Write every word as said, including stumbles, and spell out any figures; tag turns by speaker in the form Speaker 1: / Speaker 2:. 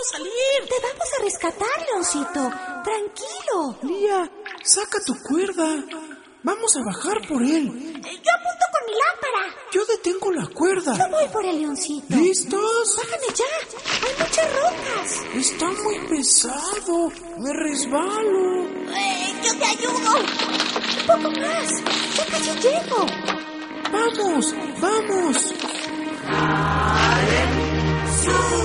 Speaker 1: salir.
Speaker 2: Te vamos a rescatar, Leoncito. Tranquilo.
Speaker 3: Lía, saca tu cuerda. Vamos a bajar por él.
Speaker 2: Yo apunto con mi lámpara.
Speaker 3: Yo detengo la cuerda.
Speaker 2: Yo voy por el Leoncito.
Speaker 3: ¿Listos?
Speaker 2: Bájame ya. Hay muchas rocas.
Speaker 3: Está muy pesado. Me resbalo.
Speaker 2: Eh, yo te ayudo. Un poco más. Ya casi llego.
Speaker 3: Vamos, vamos.
Speaker 1: ¡Sube!